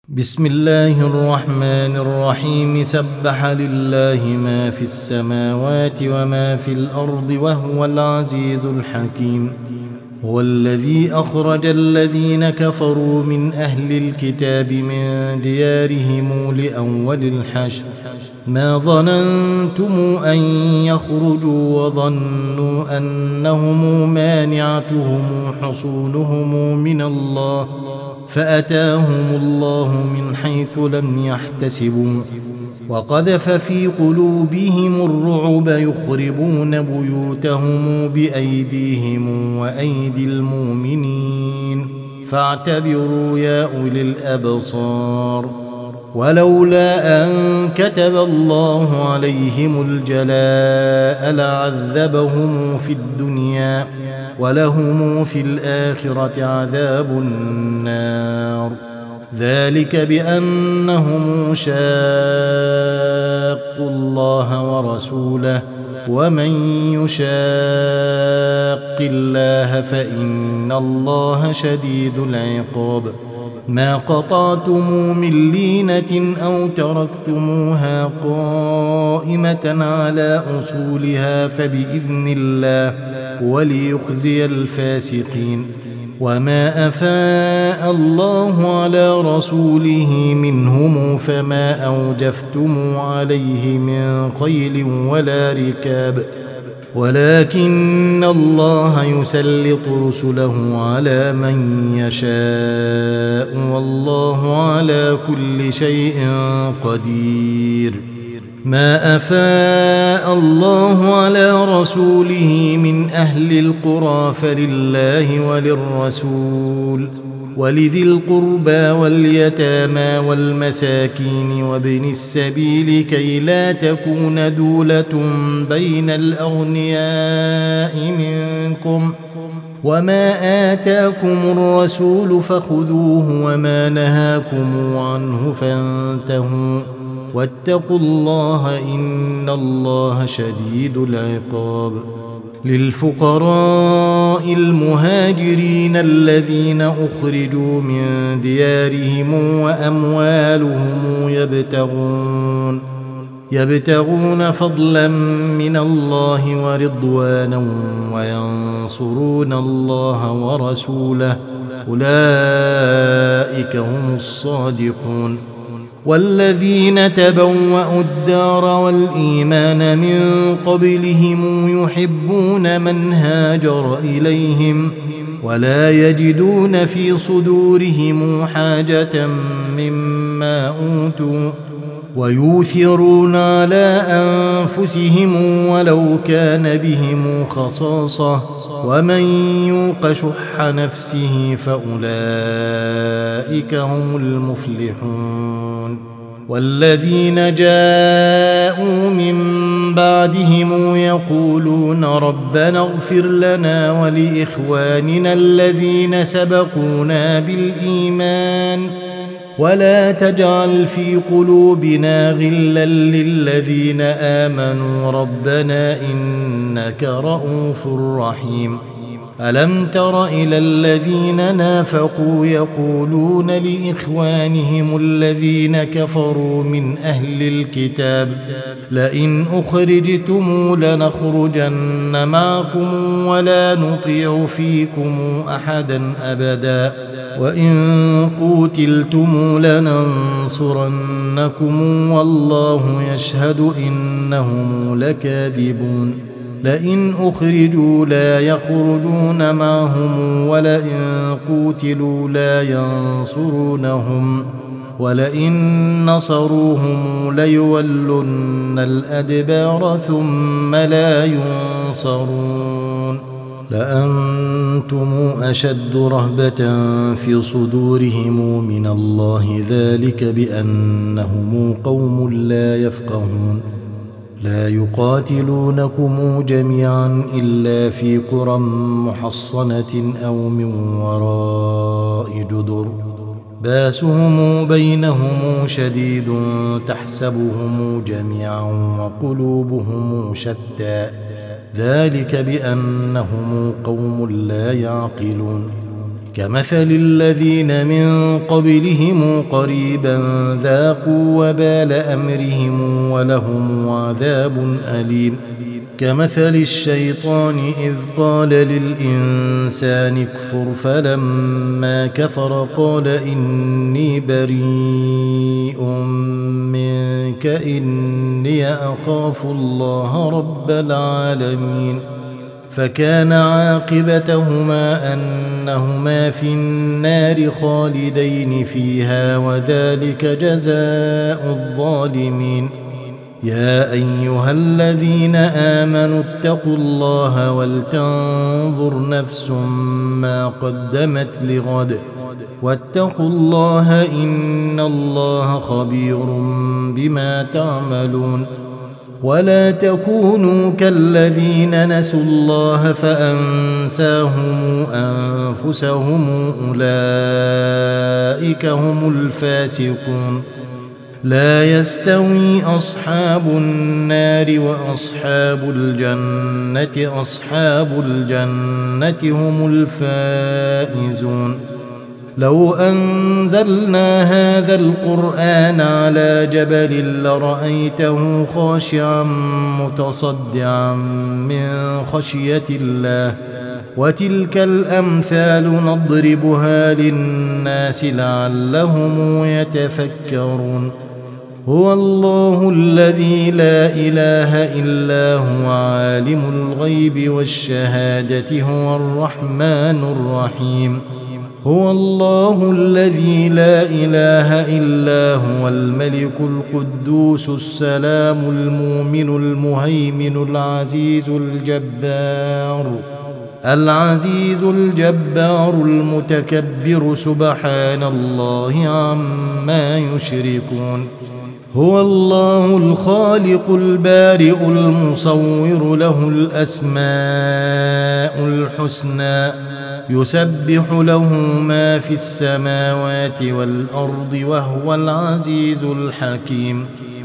بسم الله الرحمن الرحيم. سبح لله ما في السماوات وما في الأرض وهو العزيز الحكيم. هو الذي أخرج الذين كفروا من أهل الكتاب من ديارهم لأول الحشر ما ظننتم أن يخرجوا وظنوا أنهم مانعتهم حصونهم من الله فأتاهم الله من حيث لم يحتسبوا وقذف في قلوبهم الرعب يخربون بيوتهم بأيديهم وأيدي المؤمنين فاعتبروا يا أولي الأبصار. ولولا أن كتب الله عليهم الجلاء لعذبهم في الدنيا ولهم في الآخرة عذاب النار. ذلك بأنهم شاقوا الله ورسوله ومن يشاق الله فإن الله شديد العقاب. ما قطعتم من لينة أو تركتموها قائمة على أصولها فبإذن الله وليخزي الفاسقين. وما أفاء الله على رسوله منهم فما أوجفتم عليه من خيل ولا ركاب ولكن الله يسلط رسله على من يشاء والله على كل شيء قدير. ما أفاء الله على رسوله من أهل القرى فلله وللرسول ولذي القربى واليتامى والمساكين وابن السبيل كي لا تكون دولة بين الأغنياء منكم. وما آتاكم الرسول فخذوه وما نهاكم عنه فانتهوا واتقوا الله إن الله شديد العقاب. للفقراء المهاجرين الذين أخرجوا من ديارهم وأموالهم يبتغون فضلا من الله ورضوانا وينصرون الله ورسوله أولئك هم الصادقون. والذين تبوأوا الدار والإيمان من قبلهم يحبون من هاجر إليهم ولا يجدون في صدورهم حاجة مما أوتوا ويؤثرون على أنفسهم ولو كان بهم خصاصة ومن يوق شح نفسه فأولئك هم المفلحون. والذين جاءوا من بعدهم يقولون ربنا اغفر لنا ولإخواننا الذين سبقونا بالإيمان ولا تجعل في قلوبنا غلا للذين آمنوا ربنا إنك رؤوف رحيم. ألم تر إلى الذين نافقوا يقولون لإخوانهم الذين كفروا من أهل الكتاب لئن أخرجتم لنخرجن معكم ولا نطيع فيكم أحدا أبدا وإن قوتلتم لننصرنكم والله يشهد إنهم لكاذبون. لئن أخرجوا لا يخرجون معهم ولئن قوتلوا لا ينصرونهم ولئن نصروهم ليولن الأدبار ثم لا ينصرون. لأنتم أشد رهبة في صدورهم من الله ذلك بأنهم قوم لا يفقهون. لا يقاتلونكم جميعا إلا في قرى محصنة أو من وراء جدر باسهم بينهم شديد تحسبهم جميعا وقلوبهم شتى ذلك بأنهم قوم لا يعقلون. كمثل الذين من قبلهم قريبا ذاقوا وبال أمرهم ولهم عذاب أليم. كمثل الشيطان إذ قال للإنسان اكفر فلما كفر قال إني بريء منك إني أخاف الله رب العالمين. فكان عاقبتهما أنهما في النار خالدين فيها وذلك جزاء الظالمين. يا أيها الذين آمنوا اتقوا الله ولتنظر نفس ما قدمت لغد واتقوا الله إن الله خبير بما تعملون. ولا تكونوا كالذين نسوا الله فأنساهم أنفسهم أولئك هم الفاسقون. لا يستوي أصحاب النار وأصحاب الجنة أصحاب الجنة هم الفائزون. لو أنزلنا هذا القرآن على جبل لرأيته خاشعا متصدعا من خشية الله وتلك الأمثال نضربها للناس لعلهم يتفكرون. هو الله الذي لا إله إلا هو عالم الغيب والشهادة هو الرحمن الرحيم. هو الله الذي لا إله إلا هو الملك القدوس السلام المؤمن المهيمن العزيز الجبار المتكبر سبحان الله عما يشركون. هو الله الخالق البارئ المصور له الأسماء الحسنى يسبح له ما في السماوات والأرض وهو العزيز الحكيم.